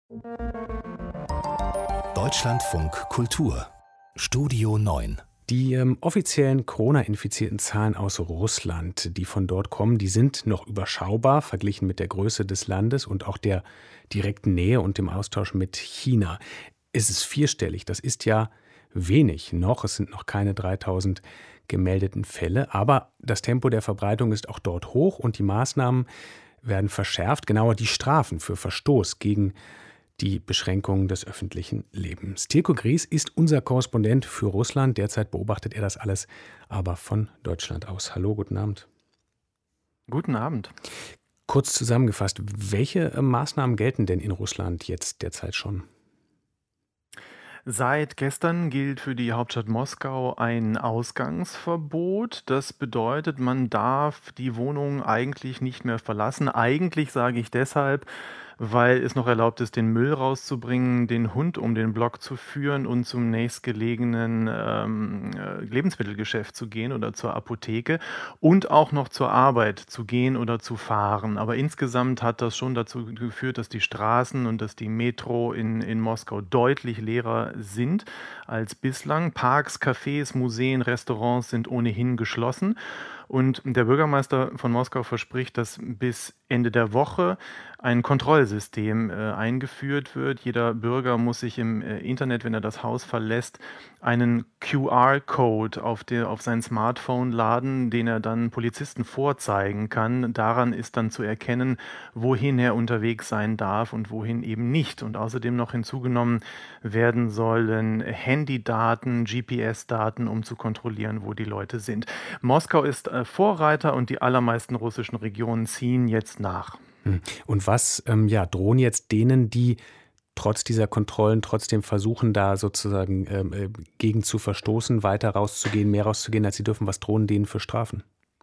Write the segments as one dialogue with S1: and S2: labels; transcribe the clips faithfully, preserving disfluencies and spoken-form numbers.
S1: Deutschlandfunk Kultur Studio neun.
S2: Die ähm, offiziellen Corona-infizierten Zahlen aus Russland, die von dort kommen, die sind noch überschaubar verglichen mit der Größe des Landes und auch der direkten Nähe und dem Austausch mit China. Es ist vierstellig, das ist ja wenig noch. Es sind noch keine dreitausend gemeldeten Fälle, aber das Tempo der Verbreitung ist auch dort hoch und die Maßnahmen werden verschärft, genauer die Strafen für Verstoß gegen die Beschränkungen des öffentlichen Lebens. Tilko Gries ist unser Korrespondent für Russland. Derzeit beobachtet er das alles aber von Deutschland aus. Hallo, guten Abend.
S3: Guten Abend.
S2: Kurz zusammengefasst, welche Maßnahmen gelten denn in Russland jetzt derzeit schon?
S3: Seit gestern gilt für die Hauptstadt Moskau ein Ausgangsverbot. Das bedeutet, man darf die Wohnung eigentlich nicht mehr verlassen. Eigentlich sage ich deshalb, weil es noch erlaubt ist, den Müll rauszubringen, den Hund um den Block zu führen und zum nächstgelegenen ähm, Lebensmittelgeschäft zu gehen oder zur Apotheke und auch noch zur Arbeit zu gehen oder zu fahren. Aber insgesamt hat das schon dazu geführt, dass die Straßen und dass die Metro in, in Moskau deutlich leerer sind als bislang. Parks, Cafés, Museen, Restaurants sind ohnehin geschlossen. Und der Bürgermeister von Moskau verspricht, dass bis Ende der Woche ein Kontrollsystem äh, eingeführt wird. Jeder Bürger muss sich im äh, Internet, wenn er das Haus verlässt, einen Q R-Code auf, auf sein Smartphone laden, den er dann Polizisten vorzeigen kann. Daran ist dann zu erkennen, wohin er unterwegs sein darf und wohin eben nicht. Und außerdem noch hinzugenommen werden sollen Handydaten, G P S-Daten, um zu kontrollieren, wo die Leute sind. Moskau ist äh, Vorreiter und die allermeisten russischen Regionen ziehen jetzt nach.
S2: Und was ähm, ja, drohen jetzt denen, die trotz dieser Kontrollen trotzdem versuchen, da sozusagen ähm, äh, gegen zu verstoßen, weiter rauszugehen, mehr rauszugehen, als sie dürfen? Was drohen denen für Strafen?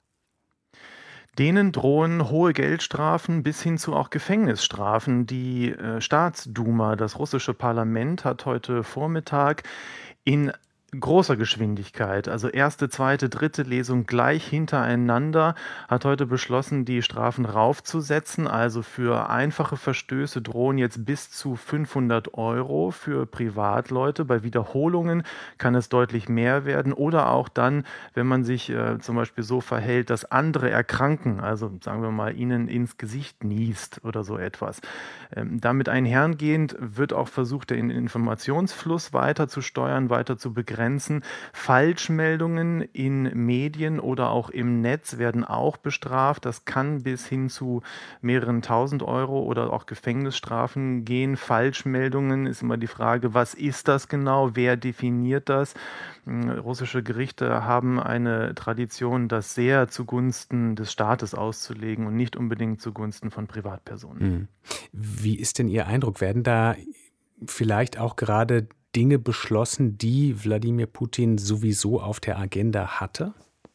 S3: Denen drohen hohe Geldstrafen bis hin zu auch Gefängnisstrafen. Die äh, Staatsduma, das russische Parlament, hat heute Vormittag in großer Geschwindigkeit, also erste, zweite, dritte Lesung gleich hintereinander, hat heute beschlossen, die Strafen raufzusetzen. Also für einfache Verstöße drohen jetzt bis zu fünfhundert Euro für Privatleute. Bei Wiederholungen kann es deutlich mehr werden oder auch dann, wenn man sich äh, zum Beispiel so verhält, dass andere erkranken, also sagen wir mal, ihnen ins Gesicht niest oder so etwas. Ähm, damit einhergehend wird auch versucht, den Informationsfluss weiter zu steuern, weiter zu begrenzen. Falschmeldungen in Medien oder auch im Netz werden auch bestraft. Das kann bis hin zu mehreren tausend Euro oder auch Gefängnisstrafen gehen. Falschmeldungen ist immer die Frage, was ist das genau? Wer definiert das? Russische Gerichte haben eine Tradition, das sehr zugunsten des Staates auszulegen und nicht unbedingt zugunsten von Privatpersonen.
S2: Wie ist denn Ihr Eindruck? Werden da vielleicht auch gerade Dinge beschlossen, die Wladimir Putin sowieso auf der Agenda hatte?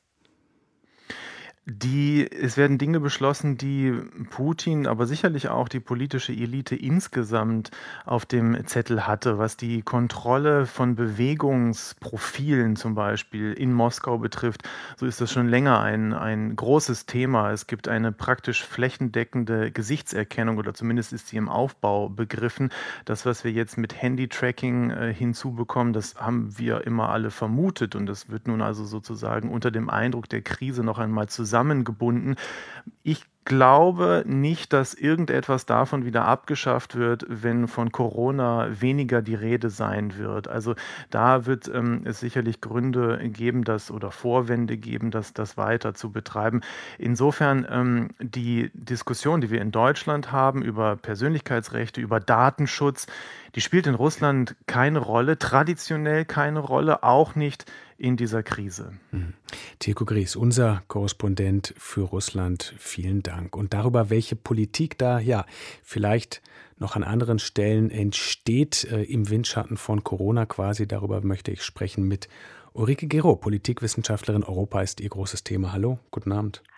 S3: Die, es werden Dinge beschlossen, die Putin, aber sicherlich auch die politische Elite insgesamt auf dem Zettel hatte, was die Kontrolle von Bewegungsprofilen zum Beispiel in Moskau betrifft. So ist das schon länger ein, ein großes Thema. Es gibt eine praktisch flächendeckende Gesichtserkennung oder zumindest ist sie im Aufbau begriffen. Das, was wir jetzt mit Handy-Tracking äh, hinzubekommen, das haben wir immer alle vermutet und das wird nun also sozusagen unter dem Eindruck der Krise noch einmal zusammen zusammengebunden. Ich glaube nicht, dass irgendetwas davon wieder abgeschafft wird, wenn von Corona weniger die Rede sein wird. Also da wird ähm, es sicherlich Gründe geben, das oder Vorwände geben, das, das weiter zu betreiben. Insofern ähm, die Diskussion, die wir in Deutschland haben über Persönlichkeitsrechte, über Datenschutz, die spielt in Russland keine Rolle, traditionell keine Rolle, auch nicht in dieser Krise.
S2: Mhm. Tilko Gries, unser Korrespondent für Russland, vielen Dank. Und darüber, welche Politik da ja vielleicht noch an anderen Stellen entsteht, äh, im Windschatten von Corona quasi, darüber möchte ich sprechen mit Ulrike Gero, Politikwissenschaftlerin. Europa ist ihr großes Thema. Hallo, guten Abend.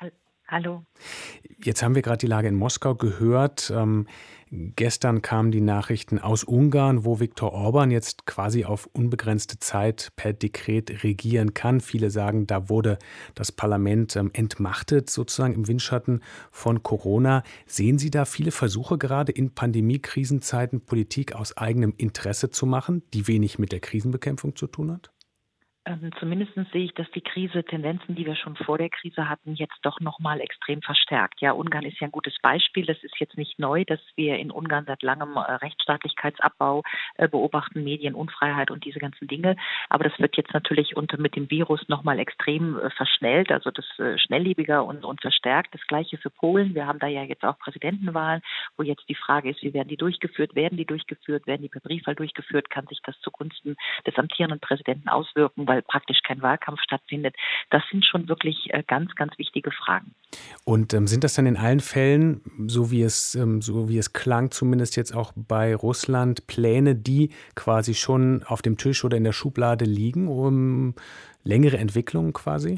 S4: Hallo.
S2: Jetzt haben wir gerade die Lage in Moskau gehört. Ähm, gestern kamen die Nachrichten aus Ungarn, wo Viktor Orban jetzt quasi auf unbegrenzte Zeit per Dekret regieren kann. Viele sagen, da wurde das Parlament ähm, entmachtet, sozusagen im Windschatten von Corona. Sehen Sie da viele Versuche gerade in Pandemie-Krisenzeiten, Politik aus eigenem Interesse zu machen, die wenig mit der Krisenbekämpfung zu tun hat?
S4: Ähm, zumindest sehe ich, dass die Krise Tendenzen, die wir schon vor der Krise hatten, jetzt doch nochmal extrem verstärkt. Ja, Ungarn ist ja ein gutes Beispiel. Das ist jetzt nicht neu, dass wir in Ungarn seit langem äh, Rechtsstaatlichkeitsabbau äh, beobachten, Medienunfreiheit und diese ganzen Dinge. Aber das wird jetzt natürlich unter mit dem Virus nochmal extrem äh, verschnellt, also das äh, schnelllebiger und, und verstärkt. Das Gleiche für Polen. Wir haben da ja jetzt auch Präsidentenwahlen, wo jetzt die Frage ist, wie werden die durchgeführt? Werden die durchgeführt? Werden die per Briefwahl durchgeführt? Kann sich das zugunsten des amtierenden Präsidenten auswirken, weil praktisch kein Wahlkampf stattfindet? Das sind schon wirklich äh, ganz, ganz wichtige Fragen.
S2: Und ähm, sind das dann in allen Fällen, so wie es, ähm, so wie es klang, zumindest jetzt auch bei Russland, Pläne, die quasi schon auf dem Tisch oder in der Schublade liegen, um längere Entwicklungen quasi?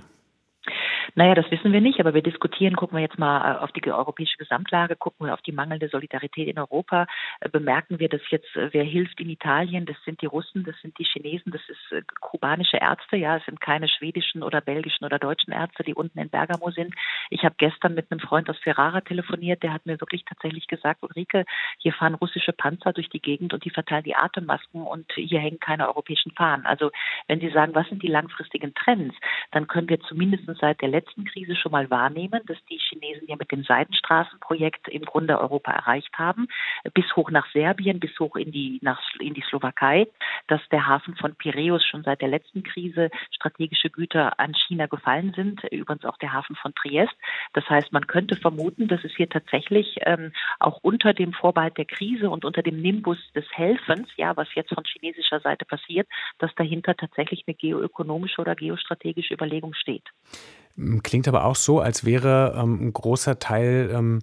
S4: Naja, das wissen wir nicht, aber wir diskutieren, gucken wir jetzt mal auf die europäische Gesamtlage, gucken wir auf die mangelnde Solidarität in Europa, bemerken wir, dass jetzt, wer hilft in Italien, das sind die Russen, das sind die Chinesen, das ist kubanische Ärzte, ja, es sind keine schwedischen oder belgischen oder deutschen Ärzte, die unten in Bergamo sind. Ich habe gestern mit einem Freund aus Ferrara telefoniert, der hat mir wirklich tatsächlich gesagt, Ulrike, hier fahren russische Panzer durch die Gegend und die verteilen die Atemmasken und hier hängen keine europäischen Fahnen. Also wenn Sie sagen, was sind die langfristigen Trends, dann können wir zumindest seit der letzten Krise schon mal wahrnehmen, dass die Chinesen ja mit dem Seidenstraßenprojekt im Grunde Europa erreicht haben, bis hoch nach Serbien, bis hoch in die, nach, in die Slowakei, dass der Hafen von Piräus schon seit der letzten Krise strategische Güter an China gefallen sind, übrigens auch der Hafen von Triest. Das heißt, man könnte vermuten, dass es hier tatsächlich ähm, auch unter dem Vorbehalt der Krise und unter dem Nimbus des Helfens, ja, was jetzt von chinesischer Seite passiert, dass dahinter tatsächlich eine geoökonomische oder geostrategische Überlegung steht.
S2: Klingt aber auch so, als wäre ähm, ein großer Teil ähm,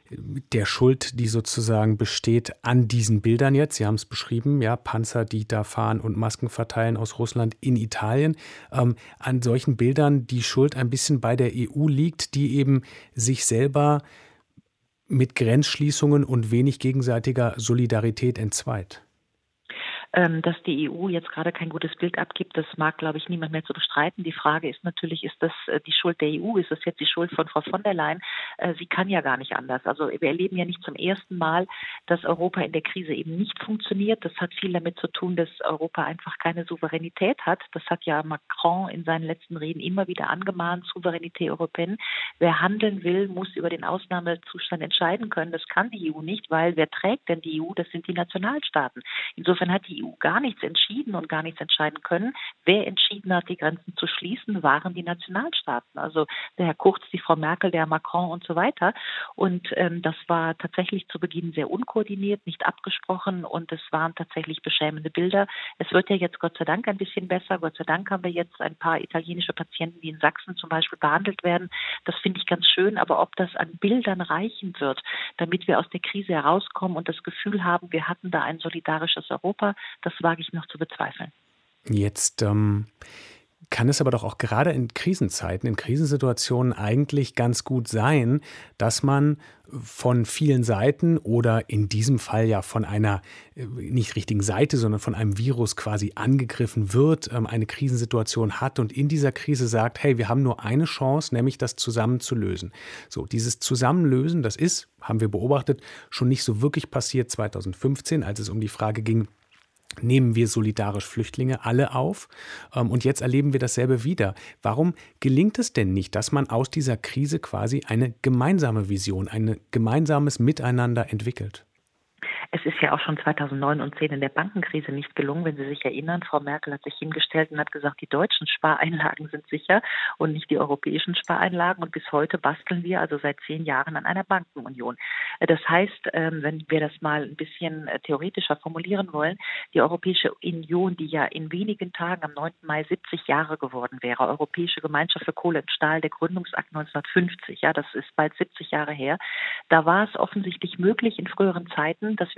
S2: der Schuld, die sozusagen besteht, an diesen Bildern jetzt. Sie haben es beschrieben, ja, Panzer, die da fahren und Masken verteilen aus Russland in Italien. Ähm, an solchen Bildern die Schuld ein bisschen bei der E U liegt, die eben sich selber mit Grenzschließungen und wenig gegenseitiger Solidarität entzweit.
S4: Dass die E U jetzt gerade kein gutes Bild abgibt, das mag, glaube ich, niemand mehr zu bestreiten. Die Frage ist natürlich, ist das die Schuld der E U? Ist das jetzt die Schuld von Frau von der Leyen? Sie kann ja gar nicht anders. Also wir erleben ja nicht zum ersten Mal, dass Europa in der Krise eben nicht funktioniert. Das hat viel damit zu tun, dass Europa einfach keine Souveränität hat. Das hat ja Macron in seinen letzten Reden immer wieder angemahnt, Souveränität Europäen. Wer handeln will, muss über den Ausnahmezustand entscheiden können. Das kann die E U nicht, weil wer trägt denn die E U? Das sind die Nationalstaaten. Insofern hat die E U gar nichts entschieden und gar nichts entscheiden können. Wer entschieden hat, die Grenzen zu schließen, waren die Nationalstaaten. Also der Herr Kurz, die Frau Merkel, der Herr Macron und so weiter. Und ähm, das war tatsächlich zu Beginn sehr unkoordiniert, nicht abgesprochen und es waren tatsächlich beschämende Bilder. Es wird ja jetzt Gott sei Dank ein bisschen besser. Gott sei Dank haben wir jetzt ein paar italienische Patienten, die in Sachsen zum Beispiel behandelt werden. Das finde ich ganz schön. Aber ob das an Bildern reichen wird, damit wir aus der Krise herauskommen und das Gefühl haben, wir hatten da ein solidarisches Europa, das wage ich noch zu bezweifeln.
S2: Jetzt ähm, kann es aber doch auch gerade in Krisenzeiten, in Krisensituationen eigentlich ganz gut sein, dass man von vielen Seiten oder in diesem Fall ja von einer nicht richtigen Seite, sondern von einem Virus quasi angegriffen wird, eine Krisensituation hat und in dieser Krise sagt, hey, wir haben nur eine Chance, nämlich das zusammen zu lösen. So, dieses Zusammenlösen, das ist, haben wir beobachtet, schon nicht so wirklich passiert zweitausendfünfzehn, als es um die Frage ging, nehmen wir solidarisch Flüchtlinge alle auf? Und jetzt erleben wir dasselbe wieder. Warum gelingt es denn nicht, dass man aus dieser Krise quasi eine gemeinsame Vision, ein gemeinsames Miteinander entwickelt?
S4: Es ist ja auch schon zweitausendneun und zehn in der Bankenkrise nicht gelungen, wenn Sie sich erinnern. Frau Merkel hat sich hingestellt und hat gesagt, die deutschen Spareinlagen sind sicher und nicht die europäischen Spareinlagen. Und bis heute basteln wir also seit zehn Jahren an einer Bankenunion. Das heißt, wenn wir das mal ein bisschen theoretischer formulieren wollen, die Europäische Union, die ja in wenigen Tagen am neunten Mai siebzig Jahre geworden wäre, Europäische Gemeinschaft für Kohle und Stahl, der Gründungsakt neunzehnhundertfünfzig, ja, das ist bald siebzig Jahre her, da war es offensichtlich möglich in früheren Zeiten, dass wir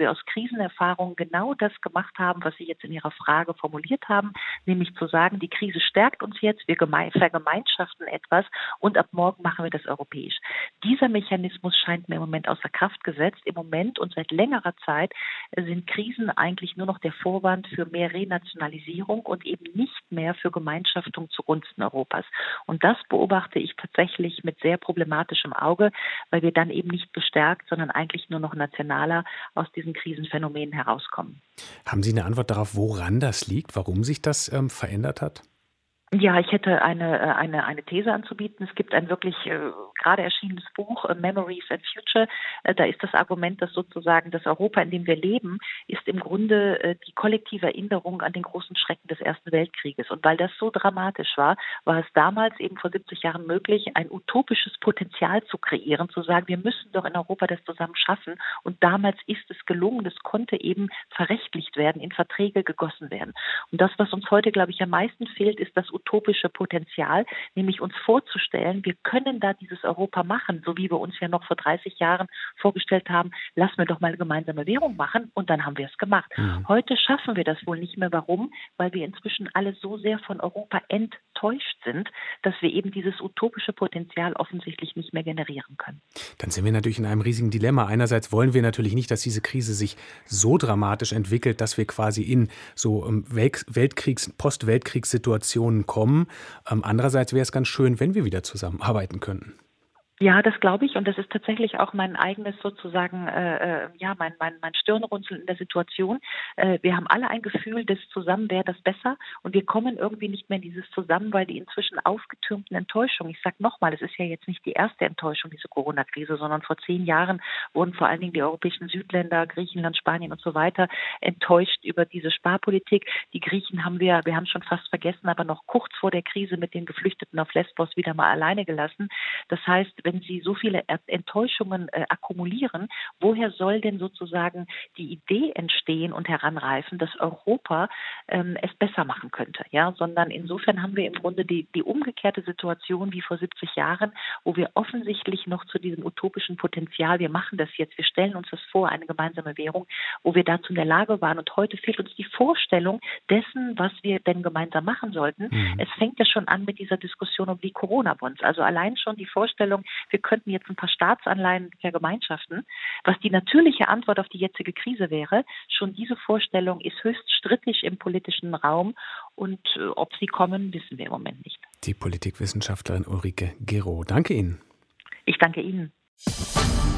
S4: wir aus Krisenerfahrungen genau das gemacht haben, was Sie jetzt in Ihrer Frage formuliert haben, nämlich zu sagen, die Krise stärkt uns jetzt, wir geme- vergemeinschaften etwas und ab morgen machen wir das europäisch. Dieser Mechanismus scheint mir im Moment außer Kraft gesetzt. Im Moment und seit längerer Zeit sind Krisen eigentlich nur noch der Vorwand für mehr Renationalisierung und eben nicht mehr für Gemeinschaftung zugunsten Europas. Und das beobachte ich tatsächlich mit sehr problematischem Auge, weil wir dann eben nicht gestärkt, sondern eigentlich nur noch nationaler aus diesen Krisenphänomenen herauskommen.
S2: Haben Sie eine Antwort darauf, woran das liegt, warum sich das ähm, verändert hat?
S4: Ja, ich hätte eine, äh, eine, eine These anzubieten. Es gibt ein wirklich äh, gerade erschienenes Buch, äh, Memories and Future. Äh, da ist das Argument, dass sozusagen das Europa, in dem wir leben, ist im Grunde äh, die kollektive Erinnerung an den großen Schrecken des Ersten Weltkrieges. Und weil das so dramatisch war, war es damals eben vor siebzig Jahren möglich, ein utopisches Potenzial zu kreieren, zu sagen, wir müssen doch in Europa das zusammen schaffen. Und damals ist es gelungen, das konnte eben verrechtlicht werden, in Verträge gegossen werden. Und das, was uns heute, glaube ich, am meisten fehlt, ist das utopische Potenzial, nämlich uns vorzustellen, wir können da dieses Europa machen, so wie wir uns ja noch vor dreißig Jahren vorgestellt haben, lass mir doch mal eine gemeinsame Währung machen und dann haben wir es gemacht. Mhm. Heute schaffen wir das wohl nicht mehr. Warum? Weil wir inzwischen alle so sehr von Europa enttäuscht sind, dass wir eben dieses utopische Potenzial offensichtlich nicht mehr generieren können.
S2: Dann sind wir natürlich in einem riesigen Dilemma. Einerseits wollen wir natürlich nicht, dass diese Krise sich so dramatisch entwickelt, dass wir quasi in so Weltkriegs-, Post-Weltkriegssituationen kommen. Ähm, andererseits wäre es ganz schön, wenn wir wieder zusammenarbeiten könnten.
S4: Ja, das glaube ich und das ist tatsächlich auch mein eigenes sozusagen, äh, ja, mein, mein, mein Stirnrunzeln in der Situation. Äh, wir haben alle ein Gefühl, das Zusammen wäre das besser und wir kommen irgendwie nicht mehr in dieses Zusammen, weil die inzwischen aufgetürmten Enttäuschungen, ich sage nochmal, es ist ja jetzt nicht die erste Enttäuschung, diese Corona-Krise, sondern vor zehn Jahren wurden vor allen Dingen die europäischen Südländer, Griechenland, Spanien und so weiter enttäuscht über diese Sparpolitik. Die Griechen haben wir, wir haben schon fast vergessen, aber noch kurz vor der Krise mit den Geflüchteten auf Lesbos wieder mal alleine gelassen. Das heißt, wenn Sie so viele Enttäuschungen äh, akkumulieren, woher soll denn sozusagen die Idee entstehen und heranreifen, dass Europa ähm, es besser machen könnte? Ja, sondern insofern haben wir im Grunde die, die umgekehrte Situation wie vor siebzig Jahren, wo wir offensichtlich noch zu diesem utopischen Potenzial, wir machen das jetzt, wir stellen uns das vor, eine gemeinsame Währung, wo wir dazu in der Lage waren und heute fehlt uns die Vorstellung dessen, was wir denn gemeinsam machen sollten. Mhm. Es fängt ja schon an mit dieser Diskussion um die Corona-Bonds. Also allein schon die Vorstellung, wir könnten jetzt ein paar Staatsanleihen vergemeinschaften, was die natürliche Antwort auf die jetzige Krise wäre. Schon diese Vorstellung ist höchst strittig im politischen Raum und äh, ob sie kommen, wissen wir im Moment nicht.
S2: Die Politikwissenschaftlerin Ulrike Gero. Danke Ihnen.
S4: Ich danke Ihnen.